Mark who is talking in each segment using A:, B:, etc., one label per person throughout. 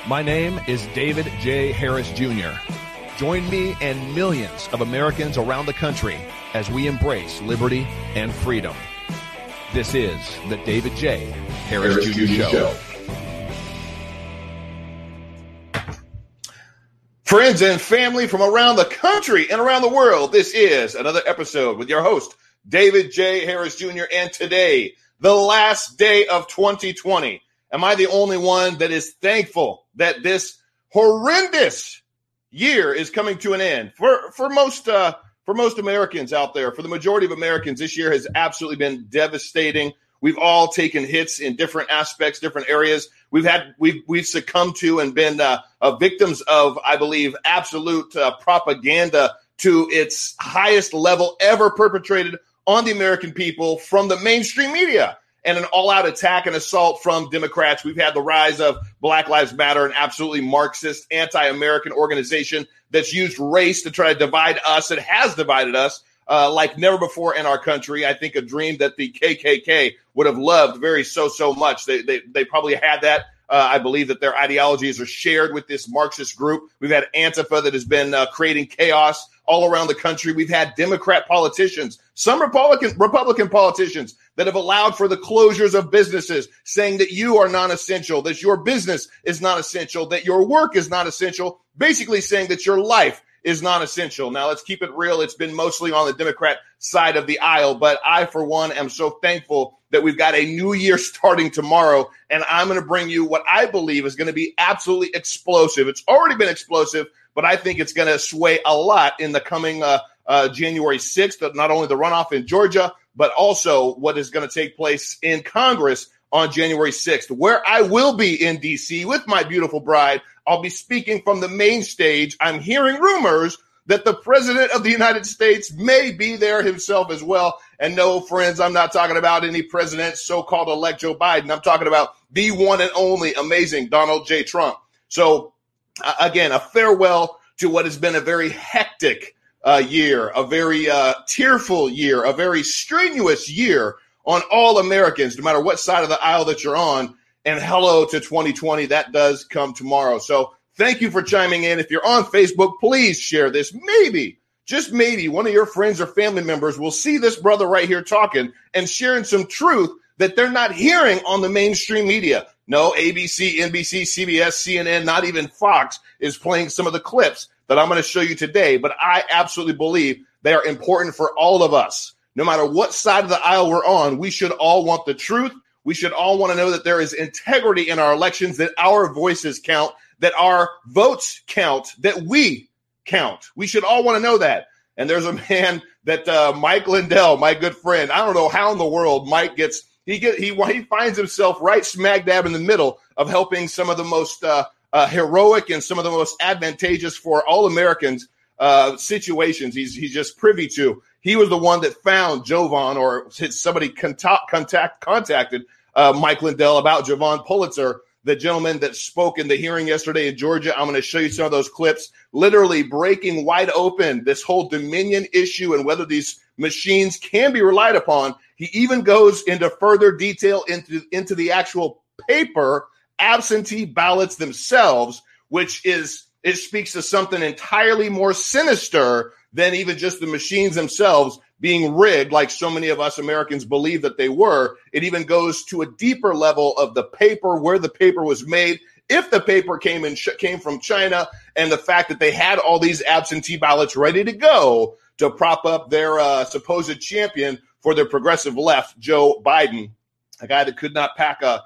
A: My name is David J. Harris Jr. Join me and millions of Americans around the country as we embrace liberty and freedom. This is the David J. Harris Jr. Show.
B: Friends and family from around the country and around the world, this is another episode with your host, David J. Harris Jr. And today, the last day of 2020. Am I the only one that is thankful that this horrendous year is coming to an end? For most Americans out there, for the majority of Americans, this year has absolutely been devastating. We've all taken hits in different aspects, different areas. We've succumbed to and been victims of, I believe, absolute propaganda to its highest level ever perpetrated on the American people from the mainstream media, and an all-out attack and assault from Democrats. We've had the rise of Black Lives Matter, an absolutely Marxist, anti-American organization that's used race to try to divide us. It has divided us like never before in our country. I think a dream that the KKK would have loved very so much. They probably had that. I believe that their ideologies are shared with this Marxist group. We've had Antifa that has been creating chaos all around the country. We've had Democrat politicians, some Republican politicians that have allowed for the closures of businesses, saying that you are non-essential, that your business is not essential, that your work is not essential, basically saying that your life is non-essential. Now, let's keep it real. It's been mostly on the Democrat side of the aisle, but I, for one, am so thankful that we've got a new year starting tomorrow, and I'm going to bring you what I believe is going to be absolutely explosive. It's already been explosive, but I think it's going to sway a lot in the coming January 6th, not only the runoff in Georgia, but also what is going to take place in Congress on January 6th, where I will be in D.C. with my beautiful bride. I'll be speaking from the main stage. I'm hearing rumors that the president of the United States may be there himself as well. And no, friends, I'm not talking about any president, so-called elect Joe Biden. I'm talking about the one and only amazing Donald J. Trump. So, again, a farewell to what has been a very hectic year, a very tearful year, a very strenuous year on all Americans, no matter what side of the aisle that you're on. And hello to 2020. That does come tomorrow. So thank you for chiming in. If you're on Facebook, please share this. Maybe, just maybe, one of your friends or family members will see this brother right here talking and sharing some truth that they're not hearing on the mainstream media. No, ABC, NBC, CBS, CNN, not even Fox is playing some of the clips that I'm going to show you today. But I absolutely believe they are important for all of us. No matter what side of the aisle we're on, we should all want the truth. We should all want to know that there is integrity in our elections, that our voices count, that our votes count, that we count. We should all want to know that. And there's a man that Mike Lindell, my good friend, I don't know how in the world Mike he finds himself right smack dab in the middle of helping some of the most heroic and some of the most advantageous for all Americans situations he's just privy to. He was the one that found Jovan, or somebody contacted Mike Lindell about Jovan Pulitzer, the gentleman that spoke in the hearing yesterday in Georgia. I'm going to show you some of those clips, literally breaking wide open this whole Dominion issue and whether these machines can be relied upon. He even goes into further detail into the actual paper absentee ballots themselves, which is, it speaks to something entirely more sinister than even just the machines themselves being rigged, like so many of us Americans believe that they were. It even goes to a deeper level of the paper, where the paper was made, if the paper came from China, and the fact that they had all these absentee ballots ready to go to prop up their supposed champion for the progressive left, Joe Biden, a guy that could not pack a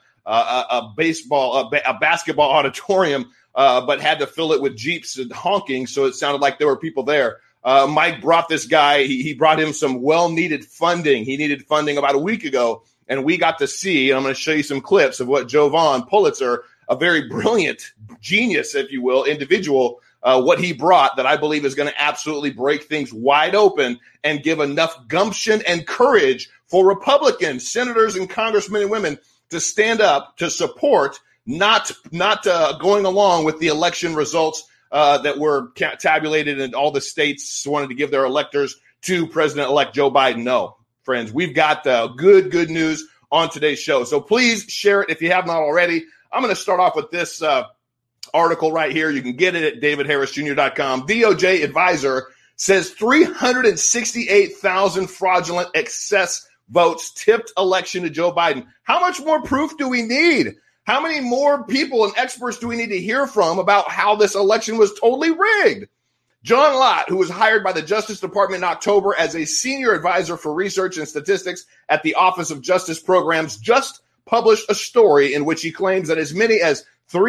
B: basketball auditorium, but had to fill it with Jeeps and honking, so it sounded like there were people there. Mike brought this guy, he brought him some well-needed funding. He needed funding about a week ago, and we got to see, and I'm going to show you some clips of what Jovan Pulitzer, a very brilliant genius, if you will, individual, what he brought that I believe is going to absolutely break things wide open and give enough gumption and courage for Republicans, senators, and congressmen and women to stand up to support, not going along with the election results that were tabulated and all the states wanted to give their electors to President-elect Joe Biden. No, friends, we've got good news on today's show. So please share it if you have not already. I'm going to start off with this article right here. You can get it at davidharrisjr.com. DOJ advisor says 368,000 fraudulent excess votes tipped election to Joe Biden. How much more proof do we need? How many more people and experts do we need to hear from about how this election was totally rigged? John Lott, who was hired by the Justice Department in October as a senior advisor for research and statistics at the Office of Justice Programs, just published a story in which he claims that as many as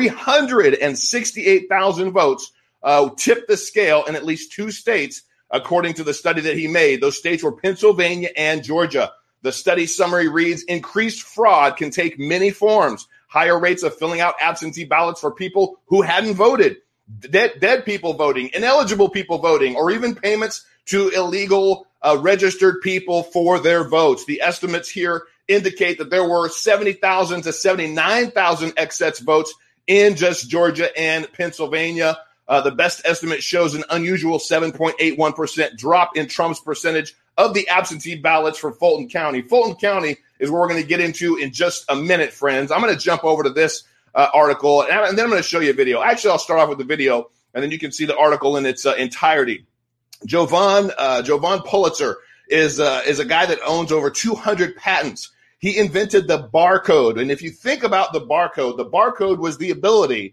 B: 368,000 votes tipped the scale in at least 2 states, according to the study that he made. Those states were Pennsylvania and Georgia. The study summary reads, increased fraud can take many forms. Higher rates of filling out absentee ballots for people who hadn't voted, dead people voting, ineligible people voting, or even payments to illegal registered people for their votes. The estimates here indicate that there were 70,000 to 79,000 excess votes in just Georgia and Pennsylvania. The best estimate shows an unusual 7.81% drop in Trump's percentage of the absentee ballots for Fulton County. Fulton County is where we're going to get into in just a minute, friends. I'm going to jump over to this article, and then I'm going to show you a video. Actually, I'll start off with the video, and then you can see the article in its entirety. Jovan Pulitzer is a guy that owns over 200 patents. He invented the barcode, and if you think about the barcode is the ability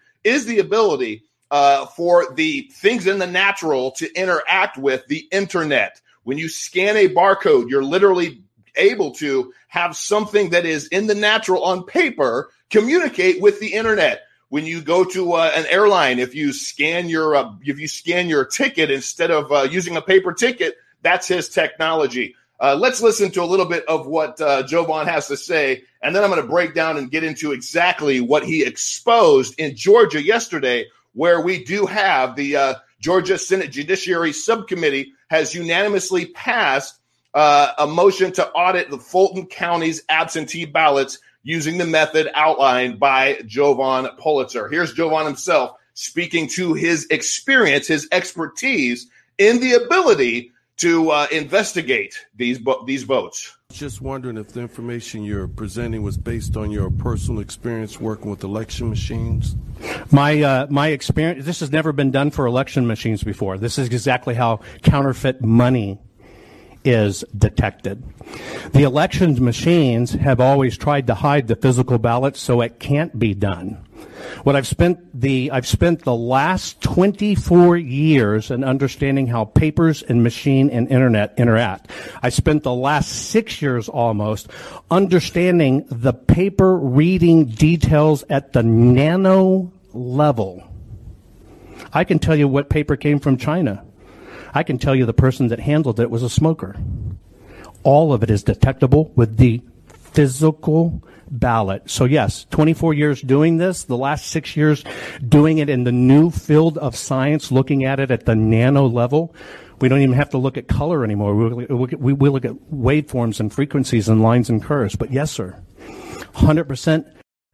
B: for the things in the natural to interact with the internet. When you scan a barcode, you're literally able to have something that is in the natural on paper communicate with the internet. When you go to an airline, if you scan your ticket instead of using a paper ticket, that's his technology. Let's listen to a little bit of what Jovan has to say, and then I'm going to break down and get into exactly what he exposed in Georgia yesterday, where we do have the Georgia Senate Judiciary Subcommittee has unanimously passed a motion to audit the Fulton County's absentee ballots using the method outlined by Jovan Pulitzer. Here's Jovan himself speaking to his experience, his expertise in the ability to investigate these votes.
C: Just wondering if the information you're presenting was based on your personal experience working with election machines.
D: My experience, this has never been done for election machines before. This is exactly how counterfeit money is detected. The election machines have always tried to hide the physical ballots so it can't be done. What I've spent the last 24 years in understanding how papers and machine and internet interact. I spent the last 6 years almost understanding the paper reading details at the nano level. I can tell you what paper came from China. I can tell you the person that handled it was a smoker. All of it is detectable with the physical ballot. So yes, 24 years doing this, the last 6 years doing it in the new field of science, looking at it at the nano level. We don't even have to look at color anymore. We look at waveforms and frequencies and lines and curves. But yes, sir, 100%.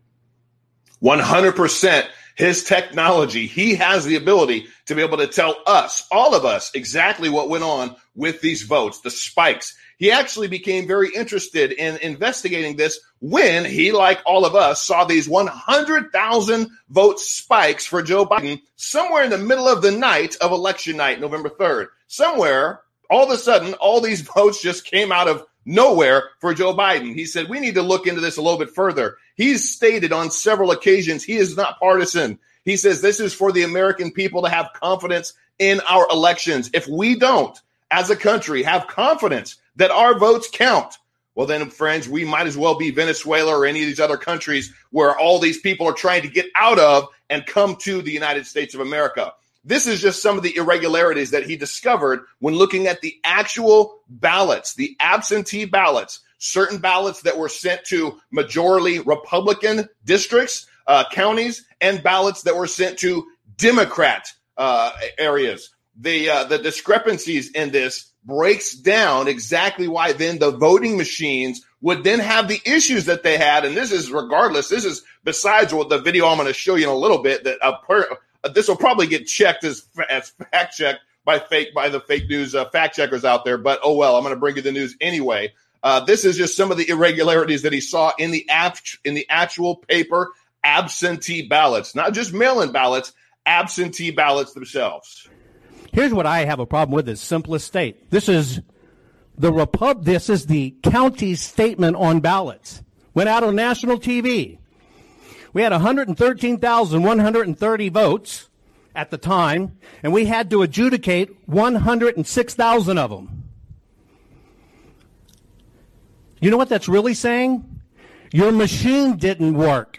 B: 100%. His technology, he has the ability to be able to tell us, all of us, exactly what went on with these votes, the spikes. He actually became very interested in investigating this when he, like all of us, saw these 100,000 vote spikes for Joe Biden somewhere in the middle of the night of election night, November 3rd. Somewhere, all of a sudden, all these votes just came out of nowhere for Joe Biden. He said, we need to look into this a little bit further. He's stated on several occasions he is not partisan. He says this is for the American people to have confidence in our elections. If we don't, as a country, have confidence that our votes count, well then, friends, we might as well be Venezuela or any of these other countries where all these people are trying to get out of and come to the United States of America. This is just some of the irregularities that he discovered when looking at the actual ballots, the absentee ballots, certain ballots that were sent to majority Republican districts, counties, and ballots that were sent to Democrat areas. The discrepancies in this breaks down exactly why then the voting machines would then have the issues that they had. And this is regardless. This is besides what the video I'm going to show you in a little bit that this will probably get checked as fact checked by the fake news fact checkers out there. But oh well, I'm going to bring you the news anyway. This is just some of the irregularities that he saw in the actual paper absentee ballots, not just mail-in ballots, absentee ballots themselves.
D: Here's what I have a problem with: is simplest state. This is the county's statement on ballots. Went out on national TV. We had 113,130 votes at the time, and we had to adjudicate 106,000 of them. You know what that's really saying? Your machine didn't work.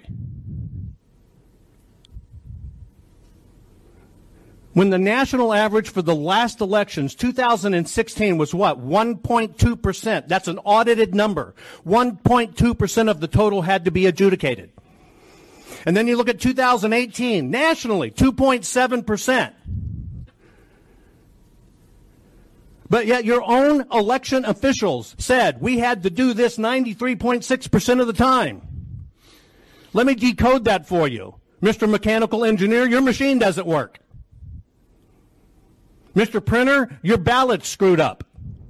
D: When the national average for the last elections, 2016, was what? 1.2%. That's an audited number. 1.2% of the total had to be adjudicated. And then you look at 2018, nationally, 2.7%. But yet your own election officials said we had to do this 93.6% of the time. Let me decode that for you. Mr. Mechanical Engineer, your machine doesn't work. Mr. Printer, your ballot's screwed up.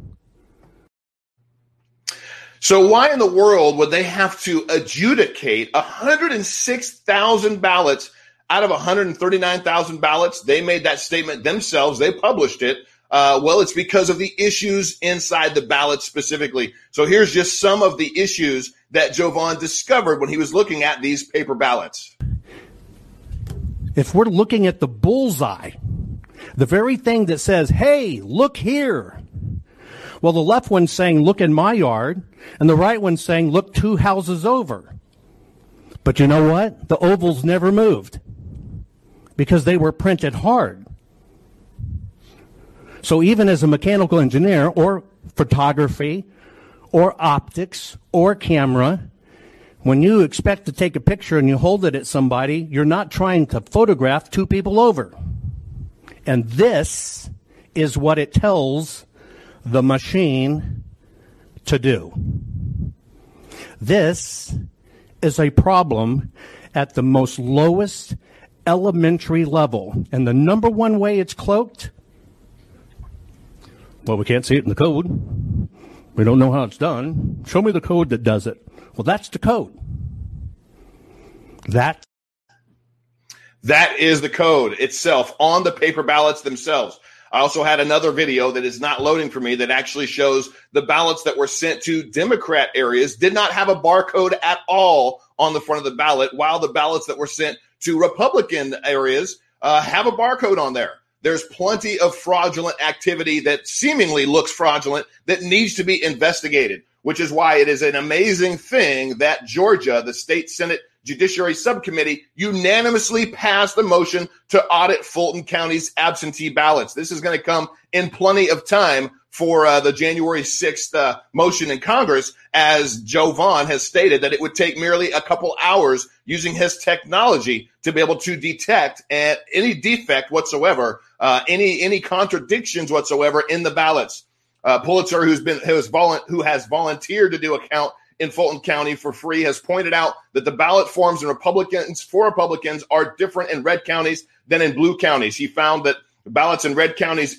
B: So why in the world would they have to adjudicate 106,000 ballots out of 139,000 ballots? They made that statement themselves. They published it. Well, it's because of the issues inside the ballot specifically. So here's just some of the issues that Jovan discovered when he was looking at these paper ballots.
D: If we're looking at the bullseye, the very thing that says, hey, look here. Well, the left one's saying, look in my yard, and the right one's saying, look 2 houses over. But you know what? The ovals never moved because they were printed hard. So even as a mechanical engineer or photography or optics or camera, when you expect to take a picture and you hold it at somebody, you're not trying to photograph 2 people over. And this is what it tells the machine to do. This is a problem at the most lowest elementary level. And the number one way it's cloaked, well, we can't see it in the code. We don't know how it's done. Show me the code that does it. Well, that's the code. That
B: is the code itself on the paper ballots themselves. I also had another video that is not loading for me that actually shows the ballots that were sent to Democrat areas did not have a barcode at all on the front of the ballot, while the ballots that were sent to Republican areas have a barcode on there. There's plenty of fraudulent activity that seemingly looks fraudulent that needs to be investigated, which is why it is an amazing thing that Georgia, the state Senate Judiciary Subcommittee, unanimously passed the motion to audit Fulton County's absentee ballots. This is going to come in plenty of time for the January 6th motion in Congress, as Jovan has stated that it would take merely a couple hours using his technology to be able to detect any defect whatsoever, any contradictions whatsoever in the ballots. Pulitzer, who has volunteered to do a count in Fulton County for free, has pointed out that the ballot forms for Republicans are different in red counties than in blue counties. He found that the ballots in red counties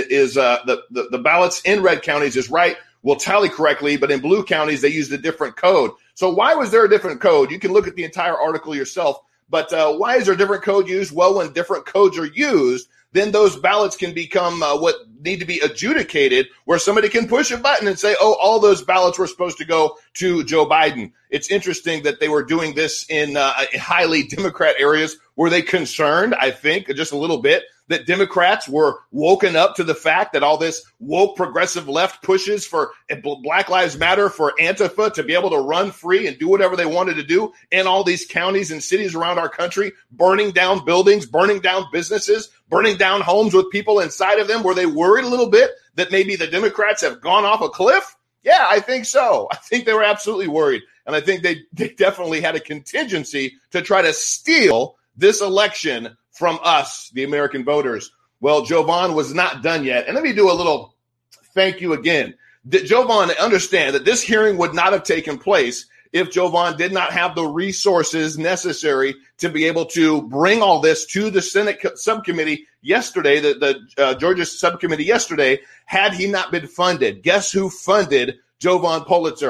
B: the ballots in red counties will tally correctly, but in blue counties they used a different code. So why was there a different code? You can look at the entire article yourself, but why is there a different code used? Well, when different codes are used, then those ballots can become what need to be adjudicated, where somebody can push a button and say, oh, all those ballots were supposed to go to Joe Biden. It's interesting that they were doing this in highly Democrat areas. Were they concerned, I think, just a little bit, that Democrats were woken up to the fact that all this woke progressive left pushes for Black Lives Matter, for Antifa to be able to run free and do whatever they wanted to do in all these counties and cities around our country, burning down buildings, burning down businesses, burning down homes with people inside of them? Were they worried a little bit that maybe the Democrats have gone off a cliff? Yeah, I think so. I think they were absolutely worried. And I think they definitely had a contingency to try to steal this election from us, the American voters. Well, Jovan was not done yet. And let me do a little thank you again. Jovan, understand that this hearing would not have taken place if Jovan did not have the resources necessary to be able to bring all this to the Senate subcommittee yesterday, the Georgia subcommittee yesterday, had he not been funded. Guess who funded Jovan Pulitzer?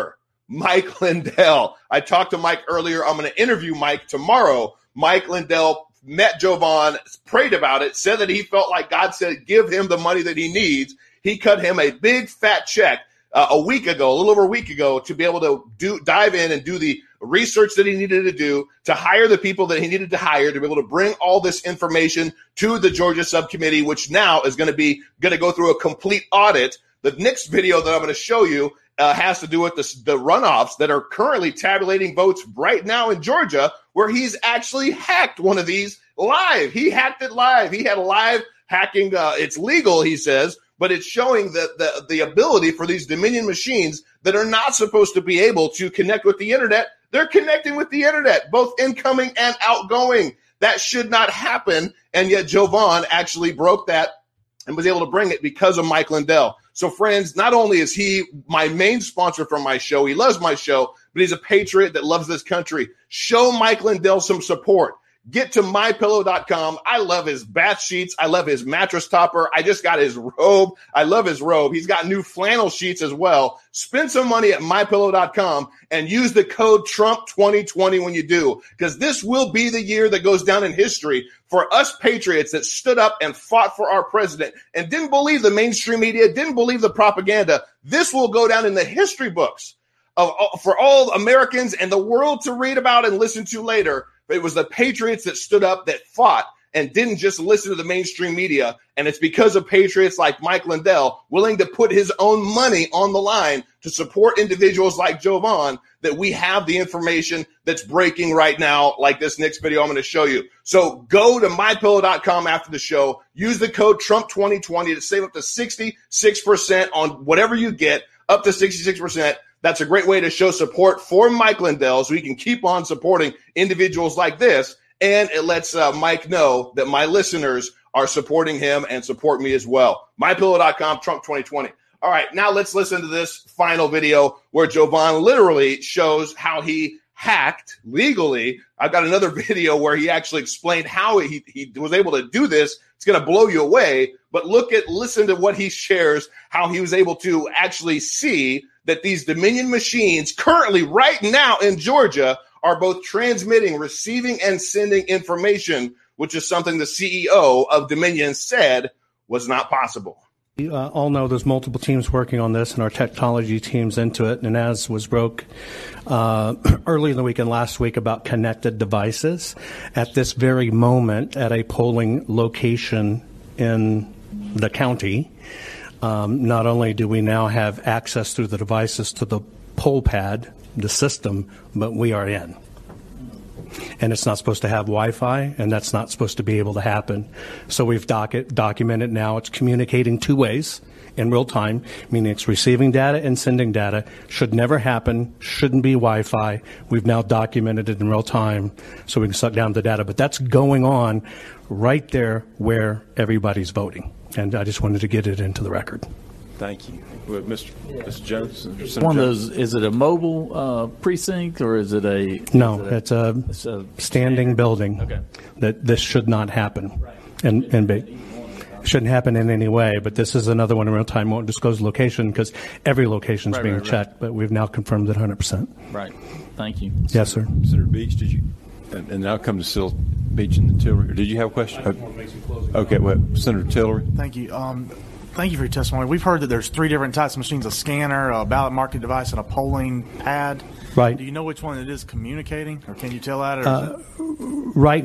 B: Mike Lindell. I talked to Mike earlier. I'm going to interview Mike tomorrow. Mike Lindell met Jovan, prayed about it, said that he felt like God said, give him the money that he needs. He cut him a big fat check a little over a week ago, to be able to dive in and do the research that he needed to do, to hire the people that he needed to hire, to be able to bring all this information to the Georgia subcommittee, which now is going to go through a complete audit. The next video that I'm going to show you has to do with the runoffs that are currently tabulating votes right now in Georgia, where he's actually hacked one of these live. He hacked it live. He had a live hacking. It's legal, he says, but it's showing that the ability for these Dominion machines that are not supposed to be able to connect with the internet, they're connecting with the internet, both incoming and outgoing. That should not happen, and yet Jovan actually broke that and was able to bring it because of Mike Lindell. So, friends, not only is he my main sponsor for my show, he loves my show, but he's a patriot that loves this country. Show Mike Lindell some support. Get to MyPillow.com. I love his bath sheets. I love his mattress topper. I just got his robe. I love his robe. He's got new flannel sheets as well. Spend some money at MyPillow.com and use the code Trump2020 when you do, because this will be the year that goes down in history for us patriots that stood up and fought for our president and didn't believe the mainstream media, didn't believe the propaganda. This will go down in the history books for all Americans and the world to read about and listen to later. It was the patriots that stood up, that fought, and didn't just listen to the mainstream media. And it's because of patriots like Mike Lindell willing to put his own money on the line to support individuals like Jovan that we have the information that's breaking right now, like this next video I'm going to show you. So go to MyPillow.com after the show. Use the code Trump2020 to save up to 66% on whatever you get, up to 66%. That's a great way to show support for Mike Lindell so he can keep on supporting individuals like this. And it lets Mike know that my listeners are supporting him and support me as well. MyPillow.com, Trump 2020. All right, now let's listen to this final video where Jovan literally shows how he hacked legally. I've got another video where he actually explained how he was able to do this. It's going to blow you away. But listen to what he shares, how he was able to actually see that these Dominion machines currently right now in Georgia are both transmitting, receiving, and sending information, which is something the CEO of Dominion said was not possible.
D: You all know there's multiple teams working on this, and our technology team's into it. And as was broke early in the week and last week about connected devices, at this very moment at a polling location in the county, not only do we now have access through the devices to the poll pad, the system, but we are in. And it's not supposed to have Wi-Fi, and that's not supposed to be able to happen. So we've documented now. It's communicating two ways in real time, meaning it's receiving data and sending data. Should never happen, shouldn't be Wi-Fi. We've now documented it in real time so we can suck down the data. But that's going on right there where everybody's voting. And I just wanted to get it into the record.
E: Thank you. Well, Mr. Jones?
F: One of those, is it a mobile precinct or is it a...
D: No, it's a standing building.
F: Okay.
D: That this should not happen. And shouldn't happen in any way, but this is another one in real time. Won't disclose location because every location is being checked, but we've now confirmed it 100%.
F: Right. Thank you.
D: Yes, sir.
E: Senator Beach, did you... And now come to Sil Beach and Tillery. Did you have a question? Okay, well, Senator Tillery.
G: Thank you. Thank you for your testimony. We've heard that there's 3 different types of machines: a scanner, a ballot marking device, and a polling pad.
D: Right.
G: Do you know which one it is communicating, or can you tell that? Or
D: right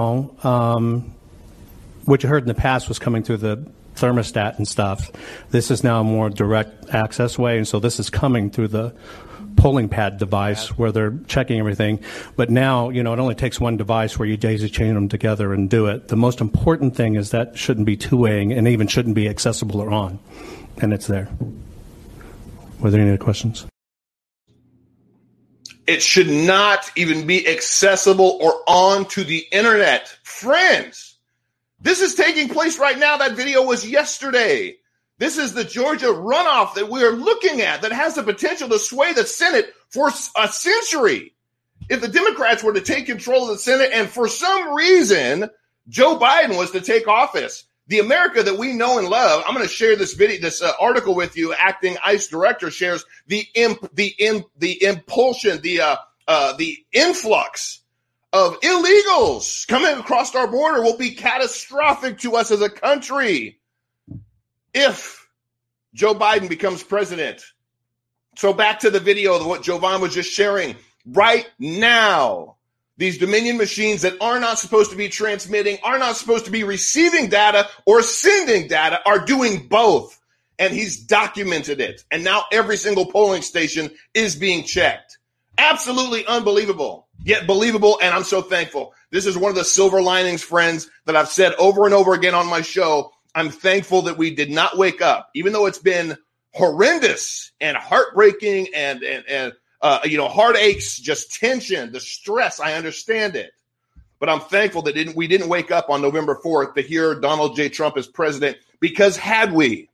D: now, what you heard in the past was coming through the thermostat and stuff. This is now a more direct access way, and so this is coming through the polling pad device where they're checking everything. But now, it only takes one device where you daisy chain them together and do it. The most important thing is that shouldn't be two-waying and even shouldn't be accessible or on. And it's there. Were there any other questions?
B: It should not even be accessible or on to the internet. Friends, this is taking place right now. That video was yesterday. This is the Georgia runoff that we are looking at that has the potential to sway the Senate for a century. If the Democrats were to take control of the Senate and for some reason Joe Biden was to take office, The America that we know and love. I'm going to share this video, this article with you. Acting ICE director shares the impulsion, the influx of illegals coming across our border will be catastrophic to us as a country if Joe Biden becomes president. So back to the video of what Jovan was just sharing. Right now, these Dominion machines that are not supposed to be transmitting, are not supposed to be receiving data or sending data, are doing both. And he's documented it. And now every single polling station is being checked. Absolutely unbelievable, yet believable. And I'm so thankful. This is one of the silver linings, friends, that I've said over and over again on my show. I'm thankful that we did not wake up, even though it's been horrendous and heartbreaking and heartaches, just tension, the stress. I understand it. But I'm thankful that we didn't wake up on November 4th to hear Donald J. Trump as president, because had we,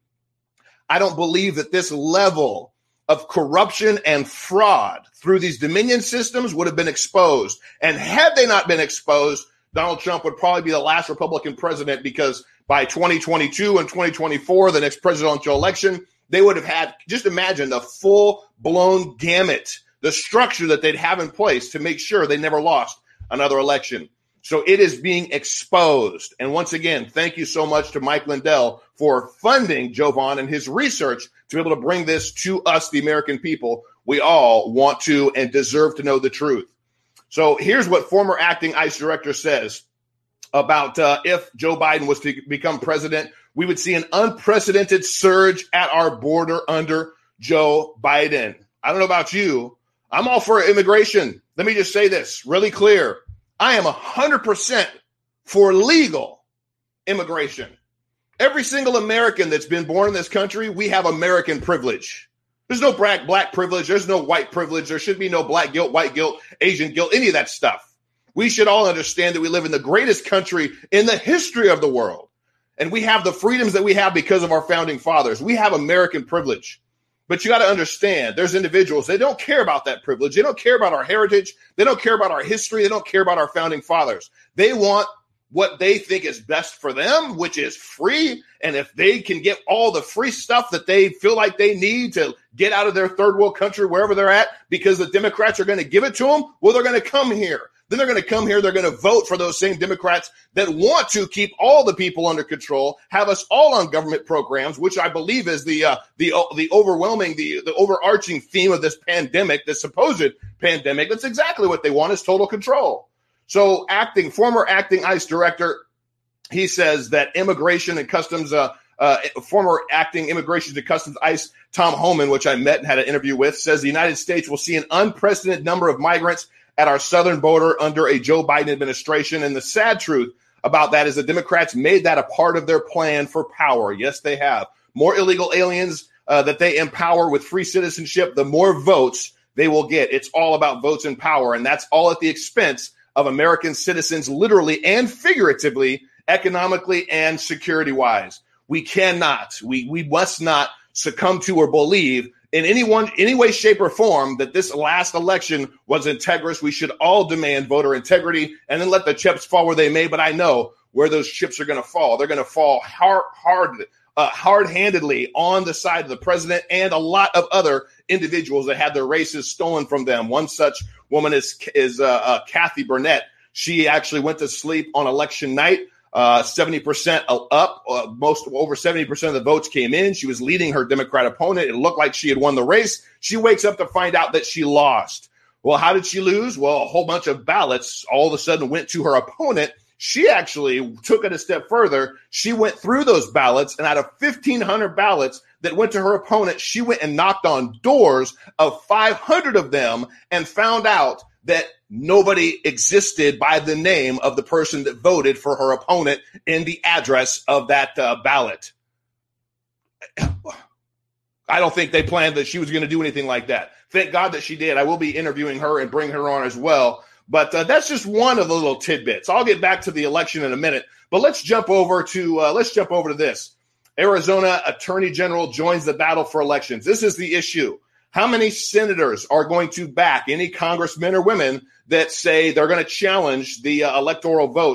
B: I don't believe that this level of corruption and fraud through these Dominion systems would have been exposed. And had they not been exposed, Donald Trump would probably be the last Republican president, because by 2022 and 2024, the next presidential election, they would have had, just imagine the full-blown gamut, the structure that they'd have in place to make sure they never lost another election. So it is being exposed. And once again, thank you so much to Mike Lindell for funding Jovan and his research to be able to bring this to us, the American people. We all want to and deserve to know the truth. So here's what former acting ICE director says about if Joe Biden was to become president. We would see an unprecedented surge at our border under Joe Biden. I don't know about you. I'm all for immigration. Let me just say this really clear. I am 100% for legal immigration. Every single American that's been born in this country, we have American privilege. There's no black privilege. There's no white privilege. There should be no black guilt, white guilt, Asian guilt, any of that stuff. We should all understand that we live in the greatest country in the history of the world. And we have the freedoms that we have because of our founding fathers. We have American privilege. But you got to understand, there's individuals, they don't care about that privilege. They don't care about our heritage. They don't care about our history. They don't care about our founding fathers. They want what they think is best for them, which is free. And if they can get all the free stuff that they feel like they need to get out of their third world country, wherever they're at, because the Democrats are going to give it to them, well, they're going to come here. Then they're going to come here. They're going to vote for those same Democrats that want to keep all the people under control, have us all on government programs, which I believe is the overwhelming, the overarching theme of this pandemic, the supposed pandemic. That's exactly what they want, is total control. So former acting ICE director, he says that Immigration and Customs, former acting Immigration and Customs ICE, Tom Homan, which I met and had an interview with, says the United States will see an unprecedented number of migrants at our southern border under a Joe Biden administration. And the sad truth about that is the Democrats made that a part of their plan for power. Yes, they have. More illegal aliens that they empower with free citizenship, the more votes they will get. It's all about votes and power. And that's all at the expense of American citizens, literally and figuratively, economically and security-wise. We cannot, we must not succumb to or believe in any way, shape, or form that this last election was integrous. We should all demand voter integrity and then let the chips fall where they may. But I know where those chips are going to fall. They're going to fall hard-handedly on the side of the president and a lot of other individuals that had their races stolen from them. One such woman is Kathy Burnett. She actually went to sleep on election night. 70% up, over 70% of the votes came in. She was leading her Democrat opponent. It looked like she had won the race. She wakes up to find out that she lost. Well, how did she lose? Well, a whole bunch of ballots all of a sudden went to her opponent. She actually took it a step further. She went through those ballots, and out of 1,500 ballots that went to her opponent, she went and knocked on doors of 500 of them and found out that nobody existed by the name of the person that voted for her opponent in the address of that ballot. I don't think they planned that she was going to do anything like that. Thank God that she did. I will be interviewing her and bring her on as well. But that's just one of the little tidbits. I'll get back to the election in a minute. But let's jump over to this. Arizona Attorney General joins the battle for elections. This is the issue. How many senators are going to back any congressmen or women that say they're going to challenge the electoral votes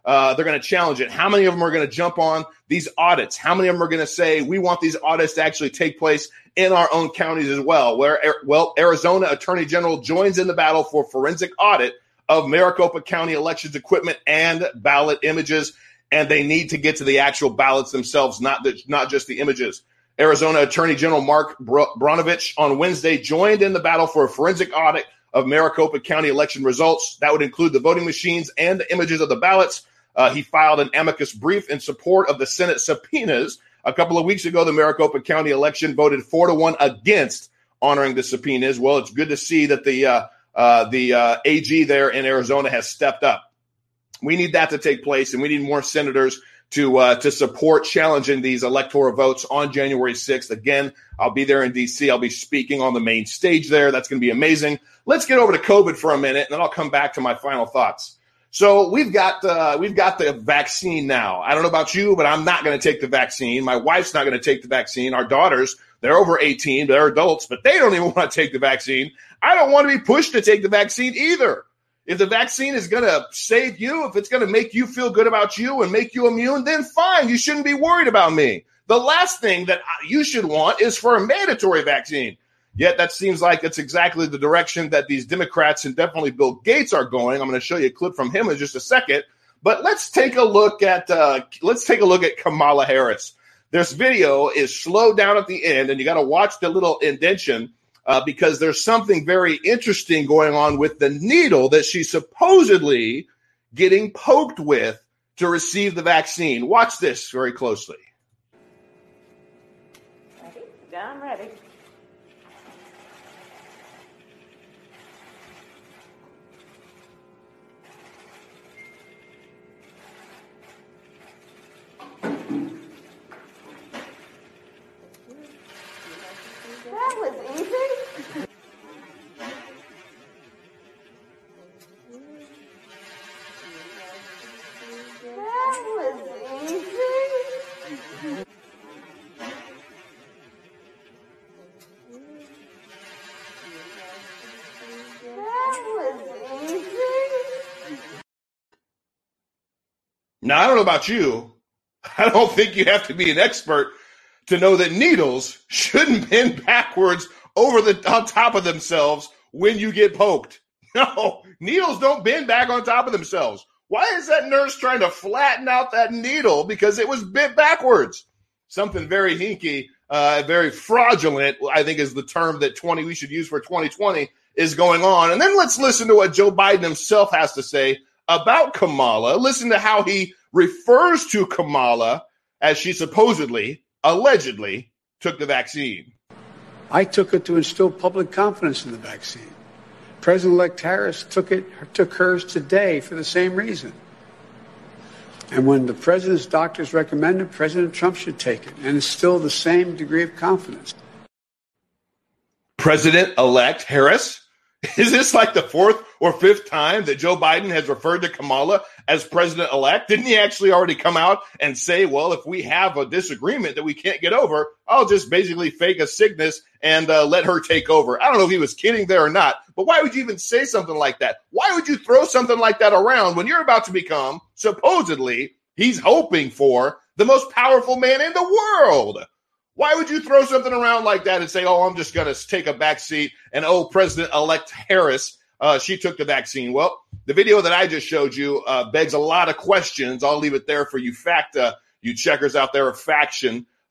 B: they're going to challenge it. How many of them are going to jump on these audits? How many of them are going to say we want these audits to actually take place in our own counties as well? Well, Arizona Attorney General joins in the battle for forensic audit of Maricopa County elections equipment and ballot images, and they need to get to the actual ballots themselves, not just the images. Arizona Attorney General Mark Brnovich on Wednesday joined in the battle for a forensic audit of Maricopa County election results. That would include the voting machines and the images of the ballots. He filed an amicus brief in support of the Senate subpoenas. A couple of weeks ago, the Maricopa County election voted 4-1 against honoring the subpoenas. Well, it's good to see that the AG there in Arizona has stepped up. We need that to take place, and we need more senators to support challenging these electoral votes on January 6th. Again, I'll be there in D.C. I'll be speaking on the main stage there. That's going to be amazing. Let's get over to COVID for a minute, and then I'll come back to my final thoughts. So we've got the vaccine now. I don't know about you, but I'm not going to take the vaccine. My wife's not going to take the vaccine. Our daughters, they're over 18, they're adults, but they don't even want to take the vaccine. I don't want to be pushed to take the vaccine either. If the vaccine is going to save you, if it's going to make you feel good about you and make you immune, then fine. You shouldn't be worried about me. The last thing that you should want is for a mandatory vaccine. Yet that seems like it's exactly the direction that these Democrats and definitely Bill Gates are going. I'm going to show you a clip from him in just a second. But let's take a look at Kamala Harris. This video is slowed down at the end, and you got to watch the little indentation because there's something very interesting going on with the needle that she's supposedly getting poked with to receive the vaccine. Watch this very closely.
H: Ready? Yeah, I'm ready. That was easy. That was easy.
B: Now, I don't know about you. I don't think you have to be an expert to know that needles shouldn't bend backwards on top of themselves when you get poked. No, needles don't bend back on top of themselves. Why is that nurse trying to flatten out that needle? Because it was bent backwards. Something very hinky, very fraudulent, I think is the term that we should use for 2020 is going on. And then let's listen to what Joe Biden himself has to say about Kamala. Listen to how he refers to Kamala as she supposedly, allegedly, took the vaccine.
I: I took it to instill public confidence in the vaccine. President-elect Harris took hers today for the same reason. And when the president's doctors recommended, President Trump should take it and instill the same degree of confidence.
B: President-elect Harris? Is this like the fourth or fifth time that Joe Biden has referred to Kamala as president-elect? Didn't he actually already come out and say, well, if we have a disagreement that we can't get over, I'll just basically fake a sickness and let her take over? I don't know if he was kidding there or not, but why would you even say something like that? Why would you throw something like that around when you're about to become, supposedly, he's hoping for, the most powerful man in the world? Why would you throw something around like that and say, oh, I'm just going to take a back seat and, oh, President-elect Harris, she took the vaccine? Well, the video that I just showed you begs a lot of questions. I'll leave it there for you you checkers out there of facts.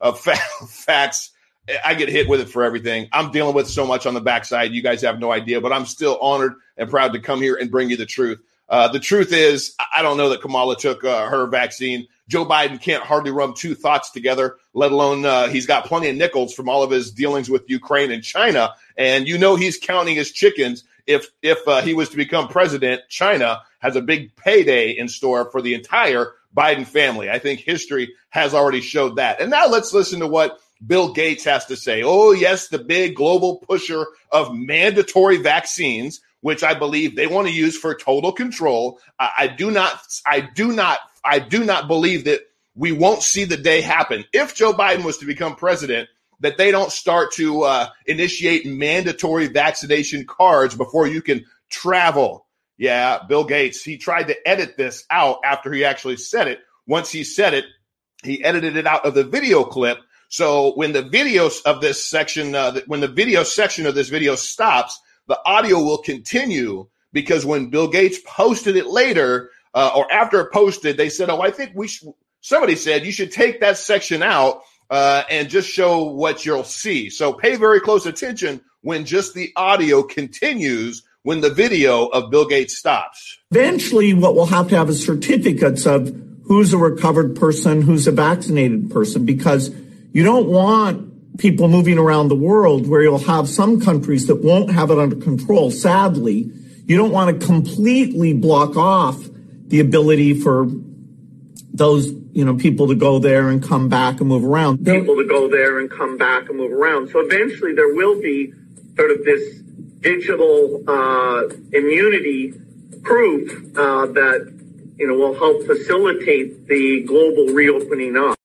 B: I get hit with it for everything. I'm dealing with so much on the backside. You guys have no idea, but I'm still honored and proud to come here and bring you the truth. The truth is, I don't know that Kamala took her vaccine. Joe Biden can't hardly run two thoughts together, let alone he's got plenty of nickels from all of his dealings with Ukraine and China. And you know he's counting his chickens. If he was to become president, China has a big payday in store for the entire Biden family. I think history has already showed that. And now let's listen to what Bill Gates has to say. Oh, yes, the big global pusher of mandatory vaccines, which I believe they want to use for total control. I do not believe that we won't see the day happen if Joe Biden was to become president, that they don't start to initiate mandatory vaccination cards before you can travel. Yeah, Bill Gates, he tried to edit this out after he actually said it. Once he said it, he edited it out of the video clip. So when the videos of this section, when the video section of this video stops, the audio will continue, because when Bill Gates posted it later, or after it posted, they said, I think somebody said you should take that section out and just show what you'll see. So pay very close attention when just the audio continues when the video of Bill Gates stops.
J: Eventually, what we'll have to have is certificates of who's a recovered person, who's a vaccinated person, because you don't want people moving around the world where you'll have some countries that won't have it under control. Sadly, you don't want to completely block off the ability for those, people to go there and come back and move around. So eventually there will be sort of this digital immunity proof that, will help facilitate the global reopening up.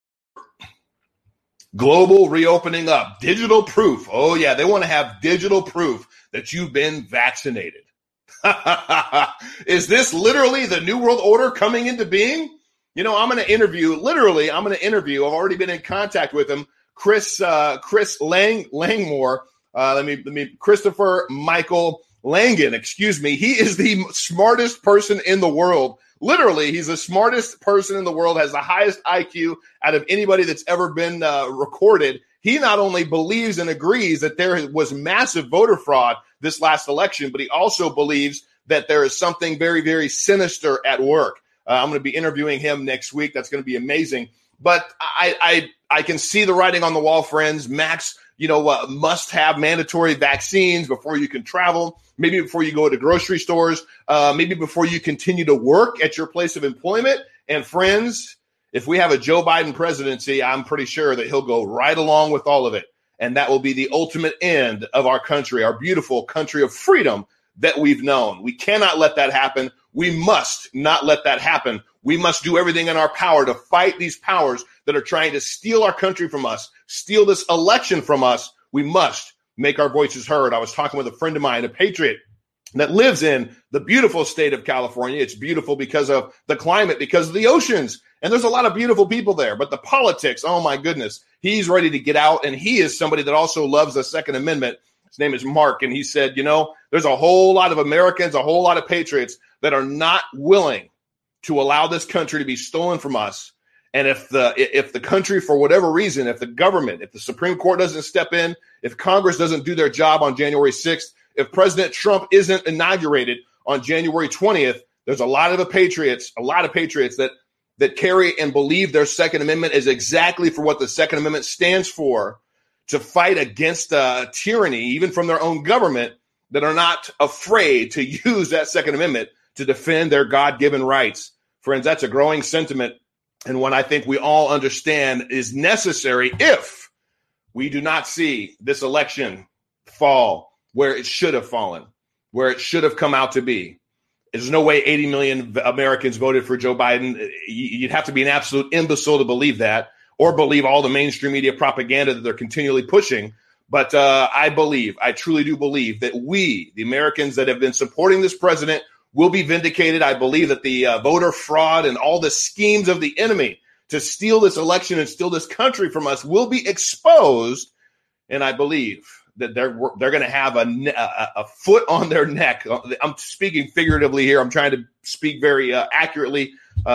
B: Global reopening up. Digital proof. Oh, yeah. They want to have digital proof that you've been vaccinated. Is this literally the New World Order coming into being? I'm going to interview, I've already been in contact with him, Chris Langmore. Christopher Michael Langan, excuse me. He is the smartest person in the world. Literally, he's the smartest person in the world, has the highest IQ out of anybody that's ever been recorded. He not only believes and agrees that there was massive voter fraud this last election, but he also believes that there is something very, very sinister at work. I'm going to be interviewing him next week. That's going to be amazing. But I can see the writing on the wall, friends. Max, must have mandatory vaccines before you can travel, maybe before you go to grocery stores, maybe before you continue to work at your place of employment. And friends, if we have a Joe Biden presidency, I'm pretty sure that he'll go right along with all of it. And that will be the ultimate end of our country, our beautiful country of freedom that we've known. We cannot let that happen. We must not let that happen. We must do everything in our power to fight these powers that are trying to steal our country from us, steal this election from us. We must make our voices heard. I was talking with a friend of mine, a patriot that lives in the beautiful state of California. It's beautiful because of the climate, because of the oceans. And there's a lot of beautiful people there. But the politics, oh my goodness, he's ready to get out. And he is somebody that also loves the Second Amendment. His name is Mark. And he said, there's a whole lot of Americans, a whole lot of patriots that are not willing to allow this country to be stolen from us. And if the country, for whatever reason, if the government, if the Supreme Court doesn't step in, if Congress doesn't do their job on January 6th, if President Trump isn't inaugurated on January 20th, there's a lot of patriots that carry and believe their Second Amendment is exactly for what the Second Amendment stands for, to fight against tyranny, even from their own government, that are not afraid to use that Second Amendment to defend their God-given rights. Friends, that's a growing sentiment, and one I think we all understand is necessary if we do not see this election fall where it should have fallen, where it should have come out to be. There's no way 80 million Americans voted for Joe Biden. You'd have to be an absolute imbecile to believe that, or believe all the mainstream media propaganda that they're continually pushing. But I truly do believe that we, the Americans that have been supporting this president, will be vindicated. I believe that the voter fraud and all the schemes of the enemy to steal this election and steal this country from us will be exposed. And I believe that they're going to have a foot on their neck. I'm speaking figuratively here. I'm trying to speak very accurately.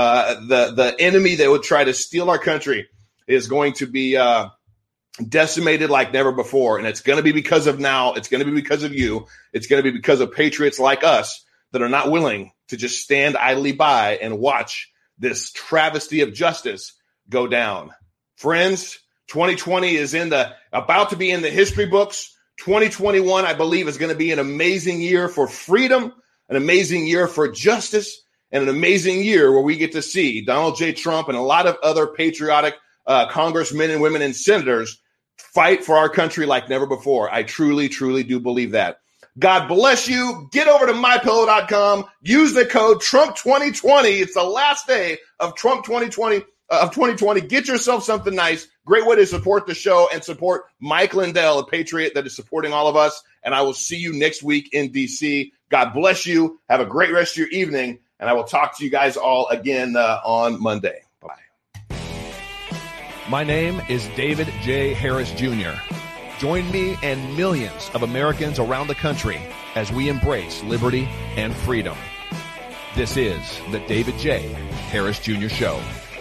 B: The enemy that would try to steal our country is going to be decimated like never before. And it's going to be because of now. It's going to be because of you. It's going to be because of patriots like us that are not willing to just stand idly by and watch this travesty of justice go down. Friends, 2020 is about to be in the history books. 2021, I believe, is going to be an amazing year for freedom, an amazing year for justice, and an amazing year where we get to see Donald J. Trump and a lot of other patriotic congressmen and women and senators fight for our country like never before. I truly, truly do believe that. God bless you. Get over to mypillow.com. Use the code Trump2020. It's the last day of Trump 2020. Get yourself something nice. Great way to support the show and support Mike Lindell, a patriot that is supporting all of us. And I will see you next week in DC. God bless you. Have a great rest of your evening, and I will talk to you guys all again on Monday. Bye.
A: My name is David J. Harris Jr. Join me and millions of Americans around the country as we embrace liberty and freedom. This is the David J. Harris Jr. Show.